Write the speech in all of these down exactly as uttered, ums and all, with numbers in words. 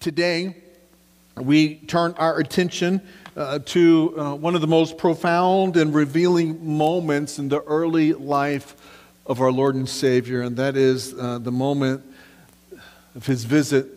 Today, we turn our attention uh, to uh, one of the most profound and revealing moments in the early life of our Lord and Savior, and that is uh, the moment of his visit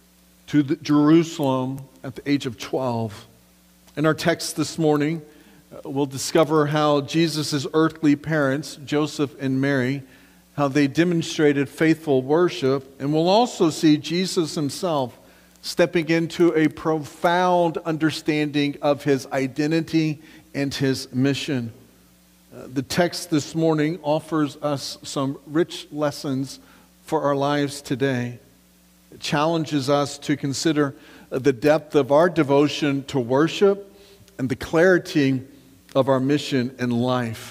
to the Jerusalem at the age of twelve. In our text this morning, uh, we'll discover how Jesus' earthly parents, Joseph and Mary, how they demonstrated faithful worship, and we'll also see Jesus himself stepping into a profound understanding of his identity and his mission. Uh, the text this morning offers us some rich lessons for our lives today. It challenges us to consider the depth of our devotion to worship and the clarity of our mission in life.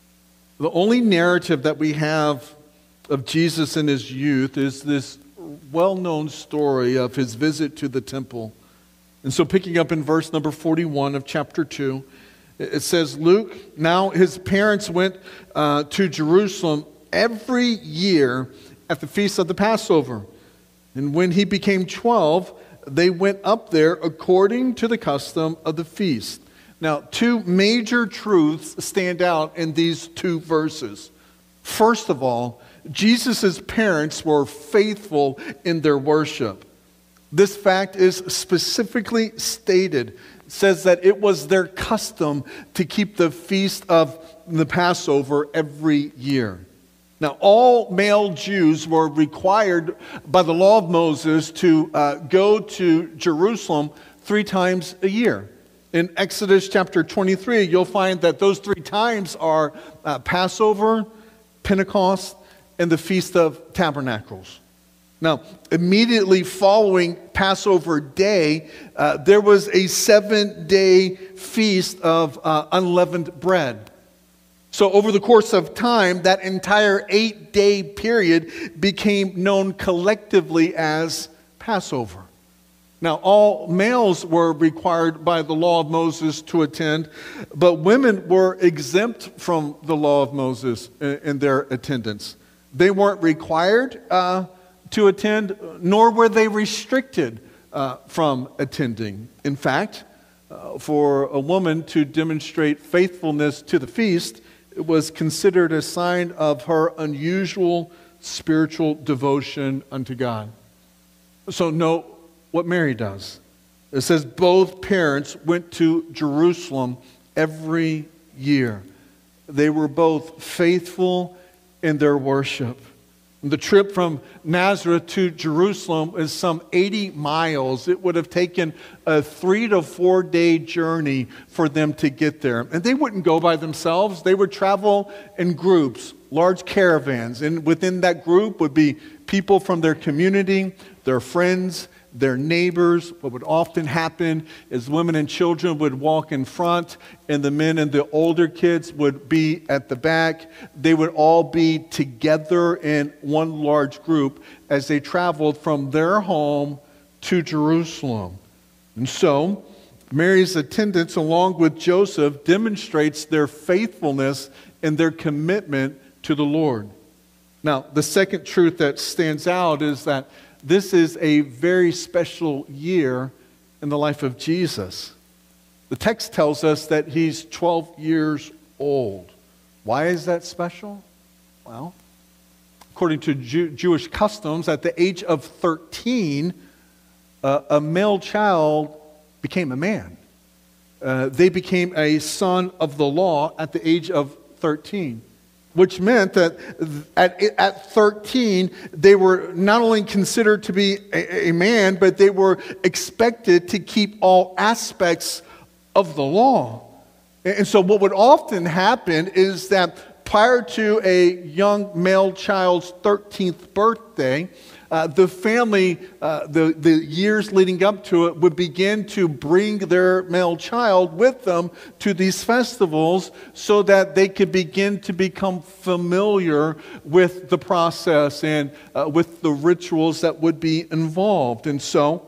The only narrative that we have of Jesus in his youth is this well-known story of his visit to the temple. And so picking up in verse number forty-one of chapter two, it says, Luke, now his parents went uh, to Jerusalem every year at the feast of the Passover. And when he became twelve, they went up there according to the custom of the feast. Now, two major truths stand out in these two verses. First of all, Jesus' parents were faithful in their worship. This fact is specifically stated. It says that it was their custom to keep the feast of the Passover every year. Now, all male Jews were required by the law of Moses to uh, go to Jerusalem three times a year. In Exodus chapter twenty-three, you'll find that those three times are uh, Passover, Pentecost, and the Feast of Tabernacles. Now, immediately following Passover Day, uh, there was a seven-day feast of uh, unleavened bread. So over the course of time, that entire eight-day period became known collectively as Passover. Now, all males were required by the law of Moses to attend, but women were exempt from the law of Moses in, in their attendance. They weren't required uh, to attend, nor were they restricted uh, from attending. In fact, uh, for a woman to demonstrate faithfulness to the feast, it was considered a sign of her unusual spiritual devotion unto God. So note what Mary does. It says both parents went to Jerusalem every year. They were both faithful in their worship. The trip from Nazareth to Jerusalem is some eighty miles. It would have taken a three to four day journey for them to get there. And they wouldn't go by themselves. They would travel in groups, large caravans. And within that group would be people from their community, their friends, their neighbors. What would often happen is women and children would walk in front, and the men and the older kids would be at the back. They would all be together in one large group as they traveled from their home to Jerusalem. And so, Mary's attendance along with Joseph demonstrates their faithfulness and their commitment to the Lord. Now, the second truth that stands out is that this is a very special year in the life of Jesus. The text tells us that he's twelve years old. Why is that special? Well, according to Jew- Jewish customs, at the age of thirteen, uh, a male child became a man. Uh, they became a son of the law at the age of thirteen. Which meant that at, at thirteen, they were not only considered to be a, a man, but they were expected to keep all aspects of the law. And so what would often happen is that prior to a young male child's thirteenth birthday, Uh, the family, uh, the, the years leading up to it, would begin to bring their male child with them to these festivals so that they could begin to become familiar with the process and uh, with the rituals that would be involved. And so,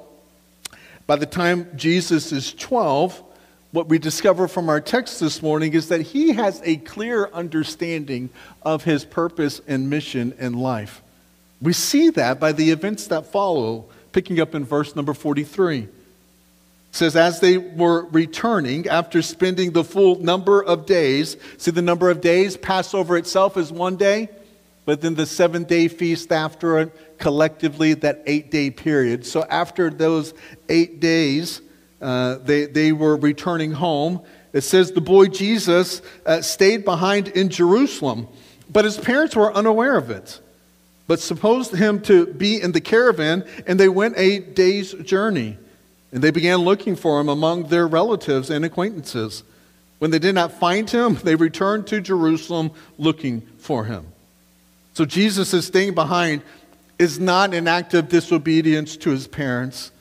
by the time Jesus is twelve, what we discover from our text this morning is that he has a clear understanding of his purpose and mission in life. We see that by the events that follow picking up in verse number forty-three. It says, as they were returning after spending the full number of days, see the number of days, Passover itself is one day, but then the seven-day feast after it, collectively that eight-day period. So after those eight days, uh, they, they were returning home. It says the boy Jesus uh, stayed behind in Jerusalem, but his parents were unaware of it, but supposed him to be in the caravan, and they went a day's journey. And they began looking for him among their relatives and acquaintances. When they did not find him, they returned to Jerusalem looking for him. So Jesus is staying behind is not an act of disobedience to his parents,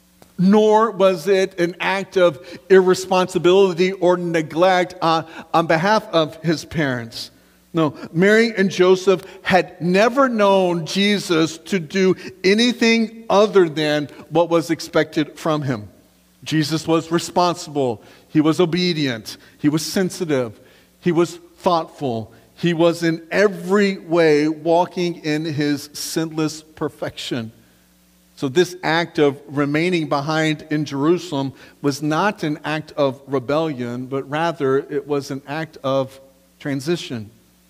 nor was it an act of irresponsibility or neglect on, on behalf of his parents. No, Mary and Joseph had never known Jesus to do anything other than what was expected from him. Jesus was responsible. He was obedient. He was sensitive. He was thoughtful. He was in every way walking in his sinless perfection. So this act of remaining behind in Jerusalem was not an act of rebellion, but rather it was an act of transition.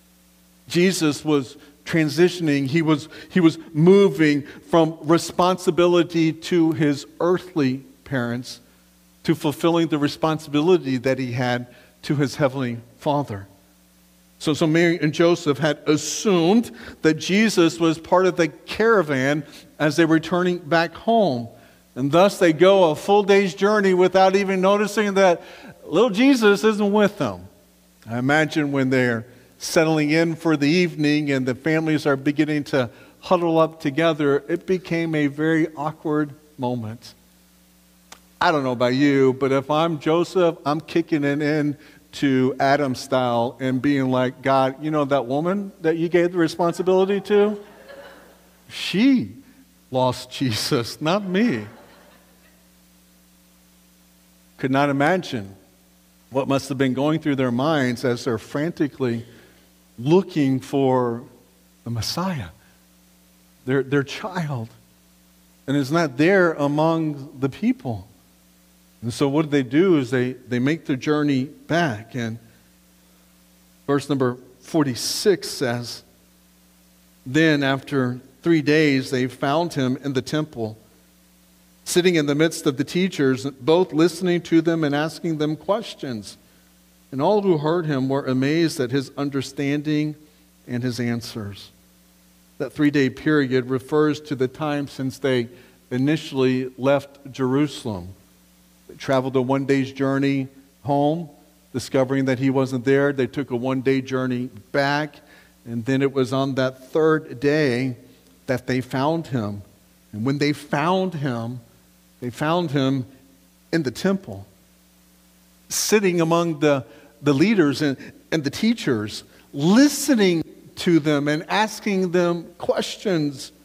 Jesus was transitioning. He was, he was moving from responsibility to his earthly parents to fulfilling the responsibility that he had to his heavenly Father. So, so Mary and Joseph had assumed that Jesus was part of the caravan as they were returning back home. And thus they go a full day's journey without even noticing that little Jesus isn't with them. I imagine when they're settling in for the evening and the families are beginning to huddle up together, it became a very awkward moment. I don't know about you, but if I'm Joseph, I'm kicking it in to Adam style and being like, God, you know that woman that you gave the responsibility to? She lost Jesus, not me. Could not imagine what must have been going through their minds as they're frantically looking for the Messiah, their, their child, and is not there among the people. And so what they do is they, they make the journey back. And verse number forty-six says, then after three days they found him in the temple, sitting in the midst of the teachers, both listening to them and asking them questions. And all who heard him were amazed at his understanding and his answers. That three-day period refers to the time since they initially left Jerusalem. They traveled a one-day's journey home, discovering that he wasn't there. They took a one-day journey back, and then it was on that third day that they found him. And when they found him, they found him in the temple, sitting among the the leaders and, and the teachers, listening to them and asking them questions.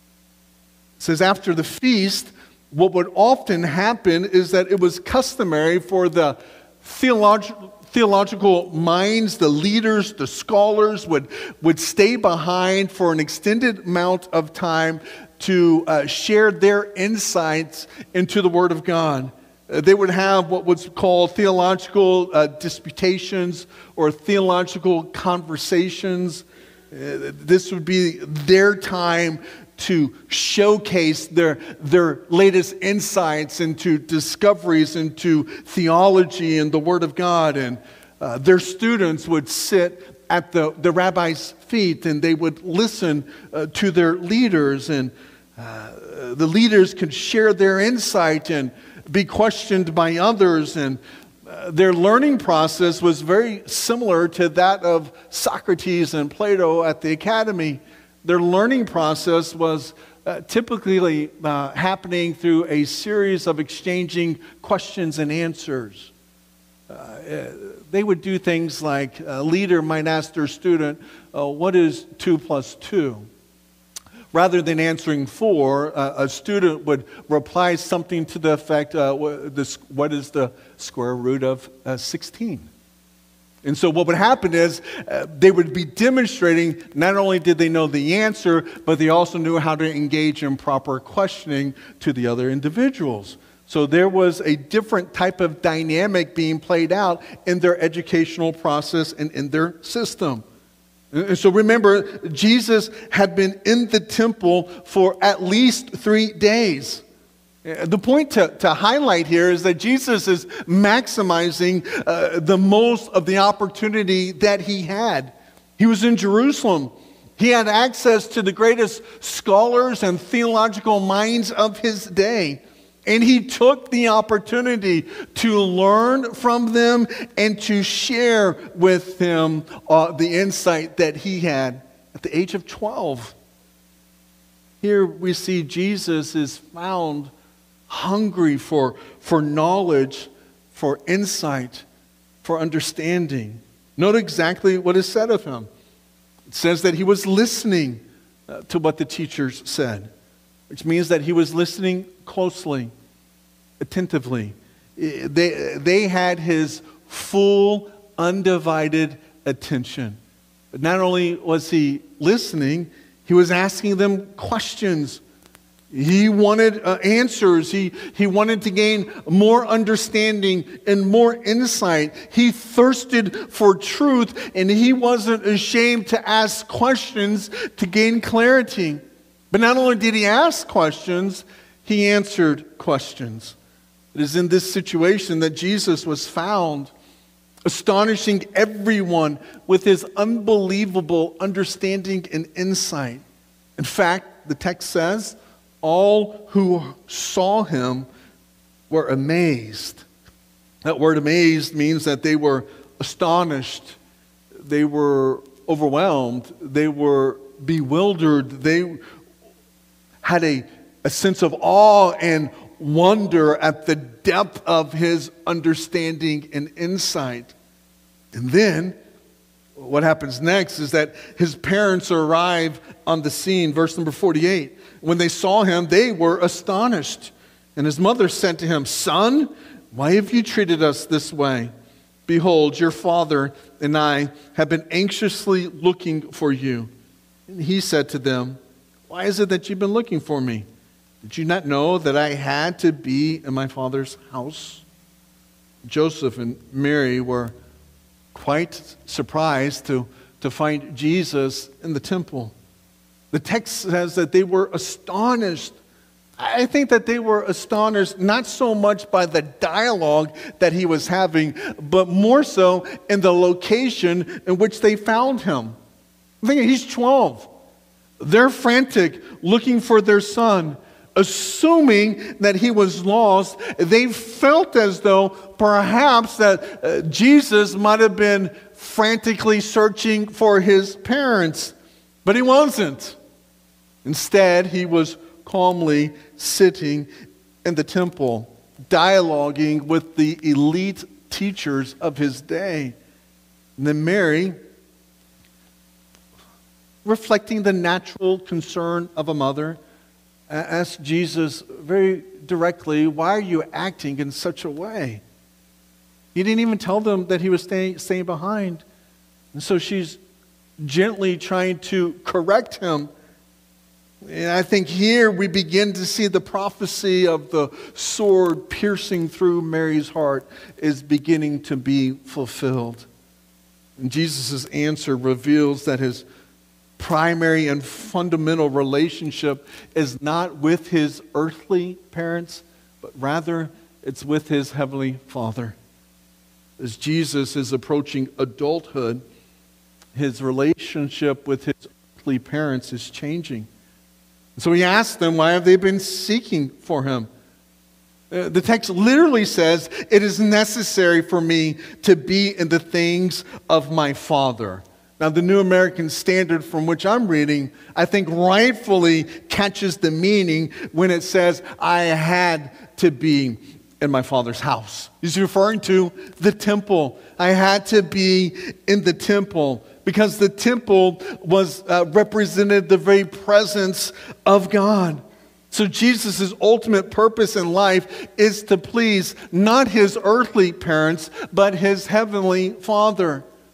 It says after the feast, what would often happen is that it was customary for the theolog- theological minds, the leaders, the scholars would, would stay behind for an extended amount of time to uh, share their insights into the Word of God. They would have what was called theological uh, disputations or theological conversations. Uh, this would be their time to showcase their, their latest insights into discoveries into theology and the Word of God. And uh, their students would sit at the, the rabbi's feet and they would listen uh, to their leaders. And uh, the leaders could share their insight and be questioned by others, and uh, their learning process was very similar to that of Socrates and Plato at the academy. Their learning process was uh, typically uh, happening through a series of exchanging questions and answers. Uh, they would do things like a leader might ask their student, uh, what is two plus two? Rather than answering four, uh, a student would reply something to the effect, uh, what is the square root of uh, sixteen? And so what would happen is uh, they would be demonstrating not only did they know the answer, but they also knew how to engage in proper questioning to the other individuals. So there was a different type of dynamic being played out in their educational process and in their system. And so remember, Jesus had been in the temple for at least three days. The point to, to highlight here is that Jesus is maximizing uh, the most of the opportunity that he had. He was in Jerusalem. He had access to the greatest scholars and theological minds of his day. And he took the opportunity to learn from them and to share with them uh, the insight that he had at the age of twelve. Here we see Jesus is found hungry for, for knowledge, for insight, for understanding. Note exactly what is said of him. It says that he was listening uh, to what the teachers said, which means that he was listening closely, attentively. They, they had his full, undivided attention. But not only was he listening, he was asking them questions. He wanted uh, answers. He, he wanted to gain more understanding and more insight. He thirsted for truth, and he wasn't ashamed to ask questions to gain clarity. But not only did he ask questions, he answered questions. It is in this situation that Jesus was found, astonishing everyone with his unbelievable understanding and insight. In fact, the text says, all who saw him were amazed. That word amazed means that they were astonished, they were overwhelmed, they were bewildered, they had a, a sense of awe and wonder at the depth of his understanding and insight. And then what happens next is that his parents arrive on the scene. Verse number forty-eight. When they saw him, they were astonished. And his mother said to him, "Son, why have you treated us this way? Behold, your father and I have been anxiously looking for you." And he said to them, "Why is it that you've been looking for me? Did you not know that I had to be in my father's house?" Joseph and Mary were quite surprised to, to find Jesus in the temple. The text says that they were astonished. I think that they were astonished not so much by the dialogue that he was having, but more so in the location in which they found him. I think he's twelve. They're frantic, looking for their son, assuming that he was lost. They felt as though perhaps that uh, Jesus might have been frantically searching for his parents, but he wasn't. Instead, he was calmly sitting in the temple, dialoguing with the elite teachers of his day. And then Mary, reflecting the natural concern of a mother, asked Jesus very directly, "Why are you acting in such a way?" He didn't even tell them that he was staying, staying behind. And so she's gently trying to correct him. And I think here we begin to see the prophecy of the sword piercing through Mary's heart is beginning to be fulfilled. And Jesus' answer reveals that his primary and fundamental relationship is not with his earthly parents, but rather it's with his heavenly Father. As Jesus is approaching adulthood, his relationship with his earthly parents is changing. So he asked them, why have they been seeking for him? Uh, the text literally says, "It is necessary for me to be in the things of my Father." Now, the New American Standard from which I'm reading, I think rightfully catches the meaning when it says, "I had to be in my Father's house." He's referring to the temple. I had to be in the temple because the temple was uh, represented the very presence of God. So Jesus' ultimate purpose in life is to please not his earthly parents, but his heavenly Father.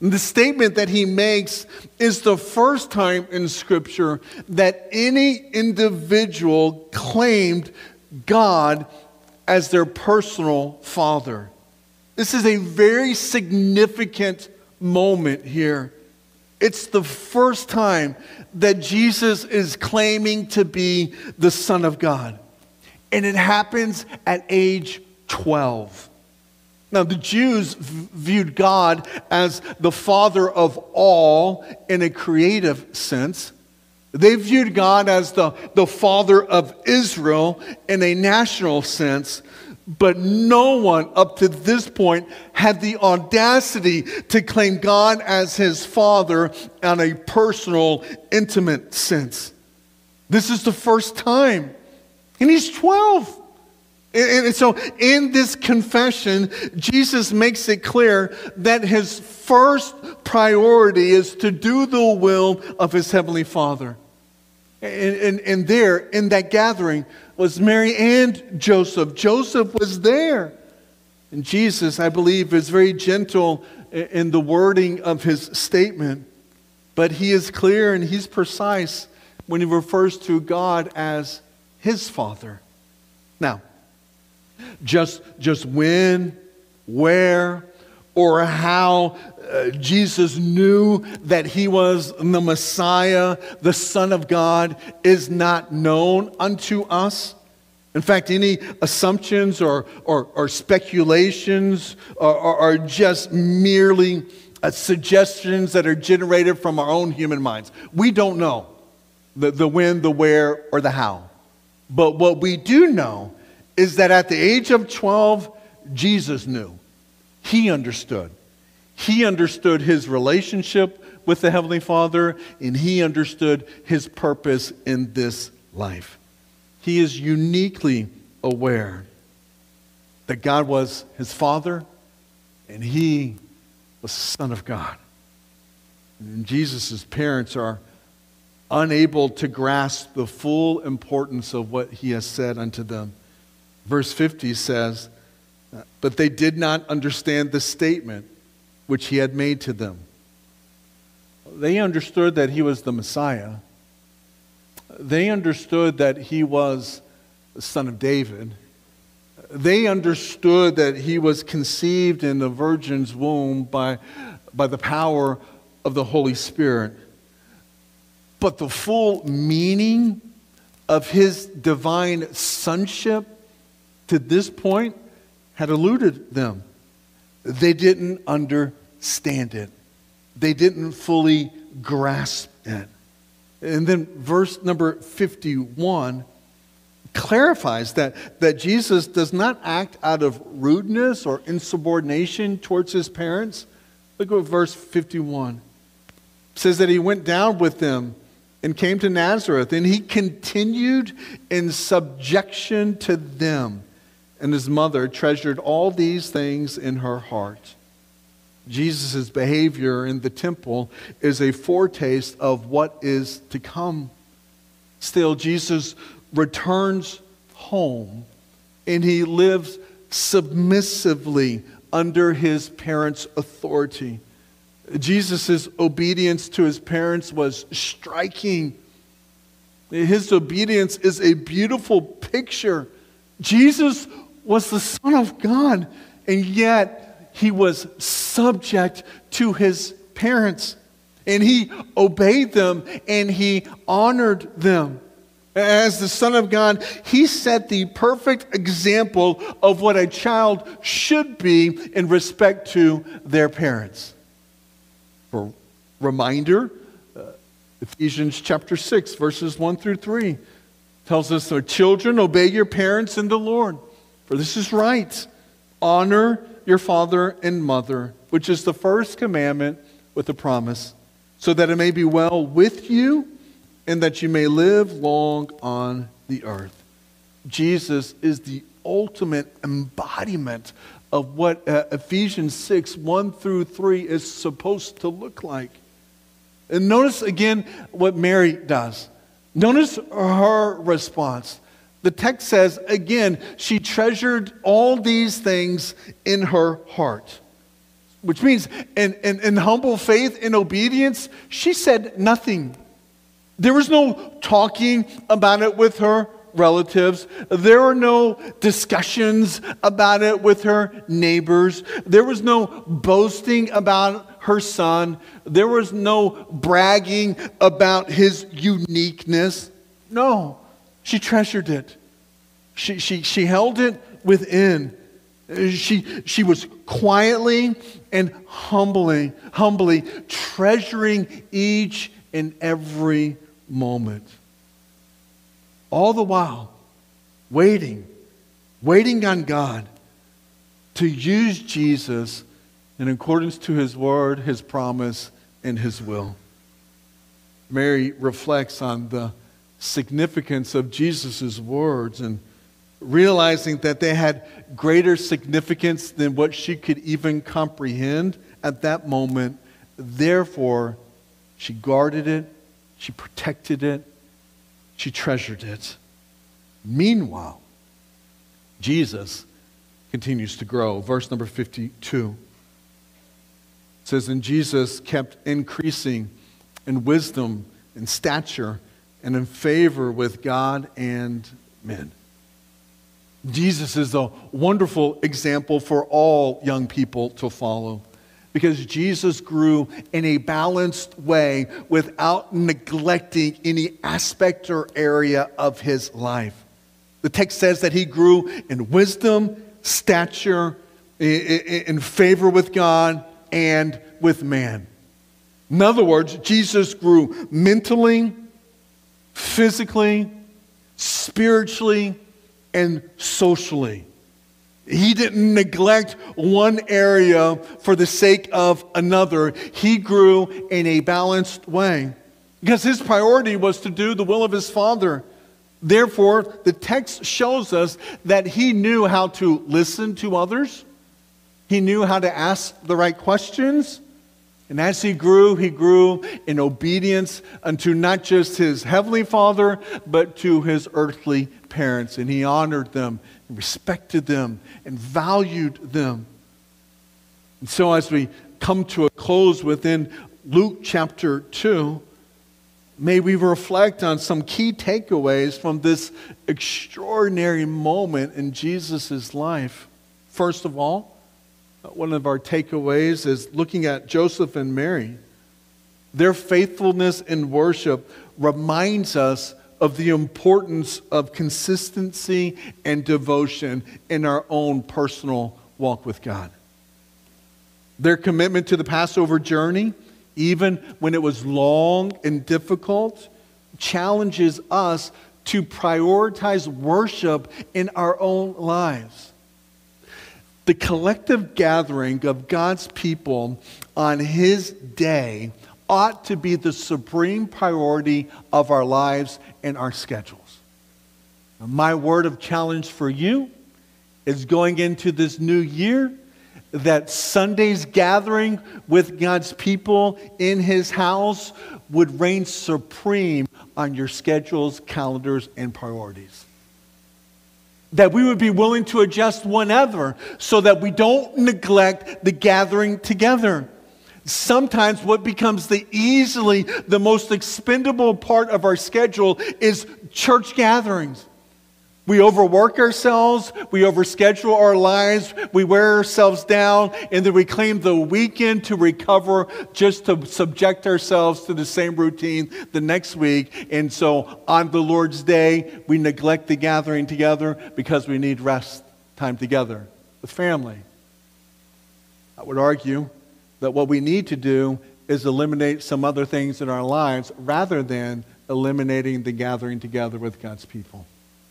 And the statement that he makes is the first time in Scripture that any individual claimed God as their personal father. This is a very significant moment here. It's the first time that Jesus is claiming to be the Son of God. And it happens at age twelve. Now, the Jews v- viewed God as the father of all in a creative sense. They viewed God as the, the father of Israel in a national sense. But no one up to this point had the audacity to claim God as his father in a personal, intimate sense. This is the first time. And he's twelve. And so in this confession, Jesus makes it clear that his first priority is to do the will of his heavenly Father. And, and, and there, in that gathering, was Mary and Joseph. Joseph was there. And Jesus, I believe, is very gentle in the wording of his statement. But he is clear and he's precise when he refers to God as his Father. Now, just, just when, where, or how uh, Jesus knew that he was the Messiah, the Son of God, is not known unto us. In fact, any assumptions or, or, or speculations are, are, are just merely uh, suggestions that are generated from our own human minds. We don't know the, the when, the where, or the how. But what we do know is that at the age of twelve, Jesus knew. He understood. He understood his relationship with the Heavenly Father, and he understood his purpose in this life. He is uniquely aware that God was his Father, and he was the Son of God. And Jesus' parents are unable to grasp the full importance of what he has said unto them. Verse fifty says, but they did not understand the statement which he had made to them. They understood that he was the Messiah. They understood that he was the Son of David. They understood that he was conceived in the virgin's womb by, by the power of the Holy Spirit. But the full meaning of his divine sonship to this point had eluded them. They didn't understand it. They didn't fully grasp it. And then verse number fifty-one clarifies that, that Jesus does not act out of rudeness or insubordination towards his parents. Look at verse fifty-one. It says that he went down with them and came to Nazareth, and he continued in subjection to them. And his mother treasured all these things in her heart. Jesus' behavior in the temple is a foretaste of what is to come. Still, Jesus returns home, and he lives submissively under his parents' authority. Jesus' obedience to his parents was striking. His obedience is a beautiful picture. Jesus was the Son of God, and yet he was subject to his parents. And he obeyed them, and he honored them. As the Son of God, he set the perfect example of what a child should be in respect to their parents. For reminder, uh, Ephesians chapter six, verses one through three tells us, so children, obey your parents in the Lord, for this is right. Honor your father and mother, which is the first commandment with a promise, so that it may be well with you and that you may live long on the earth. Jesus is the ultimate embodiment of what uh, Ephesians six, one through three is supposed to look like. And notice again what Mary does. Notice her response. The text says, again, she treasured all these things in her heart. which means in, in, in humble faith and obedience, she said nothing. There was no talking about it with her relatives. There were no discussions about it with her neighbors. There was no boasting about her son. There was no bragging about his uniqueness. No, she treasured it. She, she, she held it within. She, she was quietly and humbly, humbly treasuring each and every moment. All the while, waiting, waiting on God to use Jesus in accordance to his word, his promise, and his will. Mary reflects on the significance of Jesus' words and realizing that they had greater significance than what she could even comprehend at that moment. Therefore, she guarded it, she protected it, she treasured it. Meanwhile, Jesus continues to grow. Verse number fifty-two says, and Jesus kept increasing in wisdom and stature and in favor with God and men. Jesus is a wonderful example for all young people to follow, because Jesus grew in a balanced way without neglecting any aspect or area of his life. The text says that he grew in wisdom, stature, in favor with God and with man. In other words, Jesus grew mentally, physically, spiritually, and socially. He didn't neglect one area for the sake of another. He grew in a balanced way because his priority was to do the will of his Father. Therefore, the text shows us that he knew how to listen to others. He knew how to ask the right questions. And as he grew, he grew in obedience unto not just his heavenly Father, but to his earthly parents. And he honored them, and respected them, and valued them. And so as we come to a close within Luke chapter two, may we reflect on some key takeaways from this extraordinary moment in Jesus' life. First of all, one of our takeaways is looking at Joseph and Mary. Their faithfulness in worship reminds us of the importance of consistency and devotion in our own personal walk with God. Their commitment to the Passover journey, even when it was long and difficult, challenges us to prioritize worship in our own lives. The collective gathering of God's people on his day ought to be the supreme priority of our lives and our schedules. Now, my word of challenge for you is going into this new year that Sunday's gathering with God's people in his house would reign supreme on your schedules, calendars, and priorities. That we would be willing to adjust whenever so that we don't neglect the gathering together. Sometimes what becomes the easily the most expendable part of our schedule is church gatherings. We overwork ourselves, we overschedule our lives, we wear ourselves down, and then we claim the weekend to recover just to subject ourselves to the same routine the next week. And so on the Lord's Day, we neglect the gathering together because we need rest time together with family. I would argue that what we need to do is eliminate some other things in our lives rather than eliminating the gathering together with God's people.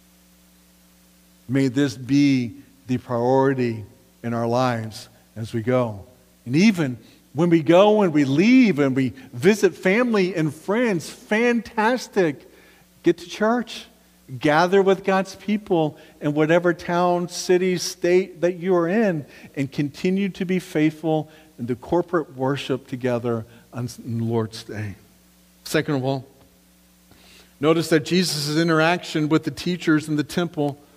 May this be the priority in our lives as we go. And even when we go and we leave and we visit family and friends, fantastic. Get to church. Gather with God's people in whatever town, city, state that you are in, and continue to be faithful in the corporate worship together on the Lord's Day. Second of all, notice that Jesus' interaction with the teachers in the temple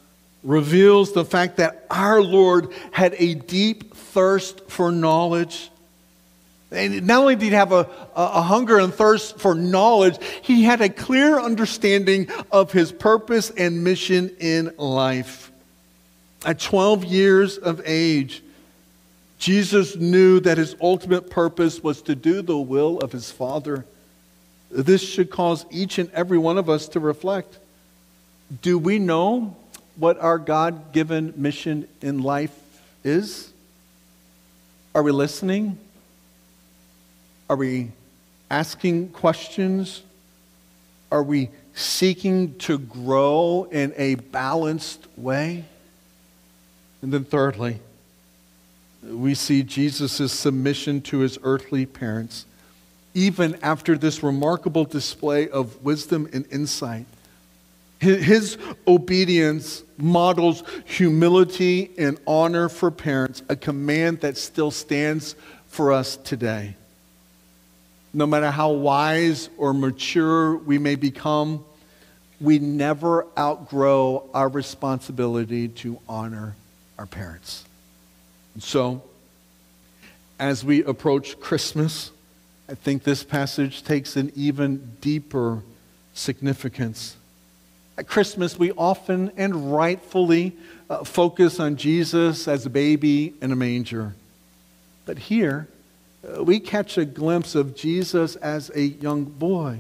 reveals the fact that our Lord had a deep thirst for knowledge. And not only did he have a, a hunger and thirst for knowledge, he had a clear understanding of his purpose and mission in life. At twelve years of age, Jesus knew that his ultimate purpose was to do the will of his Father. This should cause each and every one of us to reflect. Do we know what our God-given mission in life is? Are we listening? Are we asking questions? Are we seeking to grow in a balanced way? And then thirdly, we see Jesus' submission to his earthly parents. Even after this remarkable display of wisdom and insight, his obedience models humility and honor for parents, a command that still stands for us today. No matter how wise or mature we may become, we never outgrow our responsibility to honor our parents. And so, as we approach Christmas, I think this passage takes an even deeper significance. At Christmas, we often and rightfully uh, focus on Jesus as a baby in a manger. But here, uh, we catch a glimpse of Jesus as a young boy,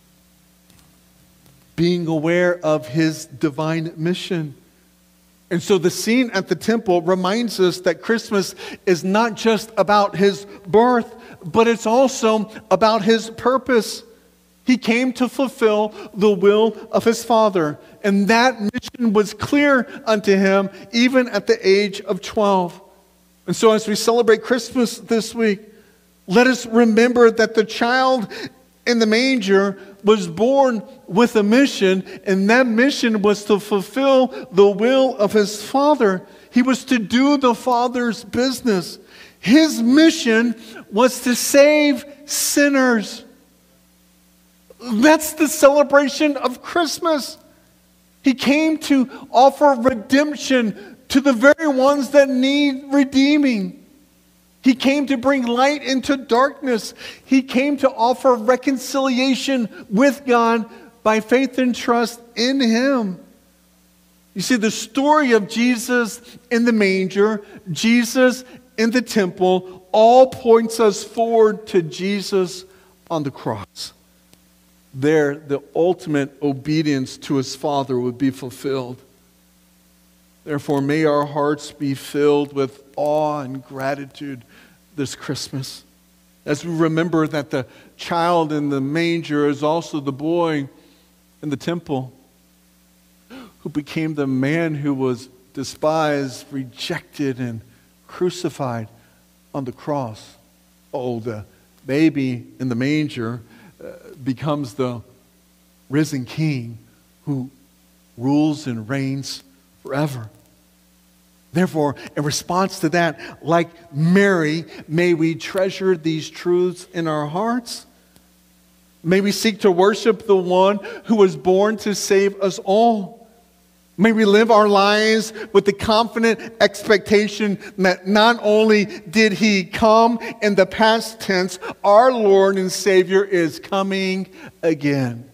being aware of his divine mission. And so the scene at the temple reminds us that Christmas is not just about his birth, but it's also about his purpose. He came to fulfill the will of his Father, and that mission was clear unto him even at the age of twelve. And so as we celebrate Christmas this week, let us remember that the child in the manger was born with a mission, and that mission was to fulfill the will of his Father. He was to do the Father's business. His mission was to save sinners. That's the celebration of Christmas. He came to offer redemption to the very ones that need redeeming. He came to bring light into darkness. He came to offer reconciliation with God by faith and trust in him. You see, the story of Jesus in the manger, Jesus in the temple, all points us forward to Jesus on the cross. There, the ultimate obedience to his Father would be fulfilled. Therefore, may our hearts be filled with awe and gratitude this Christmas, as we remember that the child in the manger is also the boy in the temple who became the man who was despised, rejected, and crucified on the cross. Oh, the baby in the manger uh, becomes the risen king who rules and reigns forever. Therefore, in response to that, like Mary, may we treasure these truths in our hearts. May we seek to worship the one who was born to save us all. May we live our lives with the confident expectation that not only did he come in the past tense, our Lord and Savior is coming again.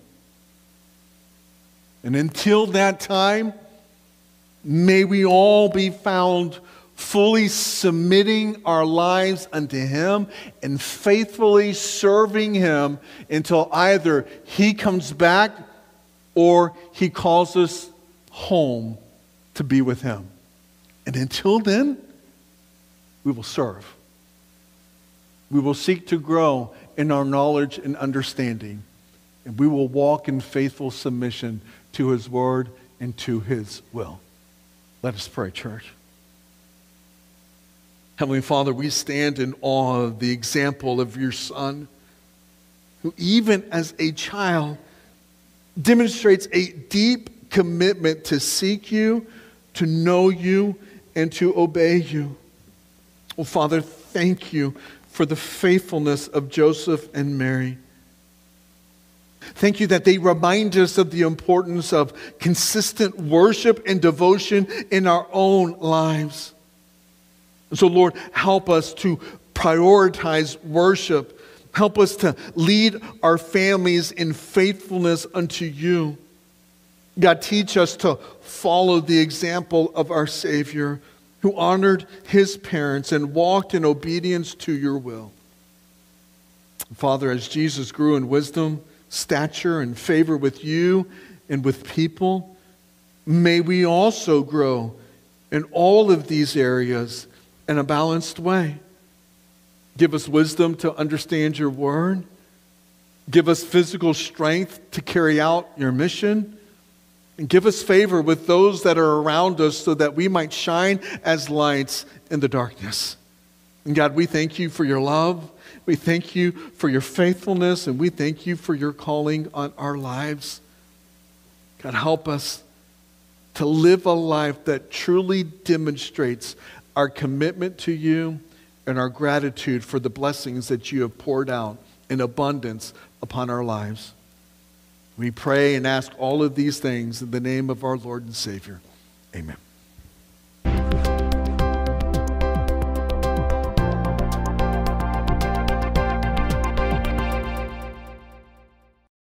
And until that time, may we all be found fully submitting our lives unto him and faithfully serving him until either he comes back or he calls us home to be with him. And until then, we will serve. We will seek to grow in our knowledge and understanding. And we will walk in faithful submission to his word and to his will. Let us pray, church. Heavenly Father, we stand in awe of the example of your Son, who even as a child demonstrates a deep commitment to seek you, to know you, and to obey you. Oh, Father, thank you for the faithfulness of Joseph and Mary. Thank you that they remind us of the importance of consistent worship and devotion in our own lives. So, Lord, help us to prioritize worship. Help us to lead our families in faithfulness unto you. God, teach us to follow the example of our Savior, who honored his parents and walked in obedience to your will. Father, as Jesus grew in wisdom, stature, and favor with you and with people, may we also grow in all of these areas in a balanced way. Give us wisdom to understand your word. Give us physical strength to carry out your mission. And give us favor with those that are around us so that we might shine as lights in the darkness. And God, we thank you for your love. We thank you for your faithfulness, and we thank you for your calling on our lives. God, help us to live a life that truly demonstrates our commitment to you and our gratitude for the blessings that you have poured out in abundance upon our lives. We pray and ask all of these things in the name of our Lord and Savior. Amen.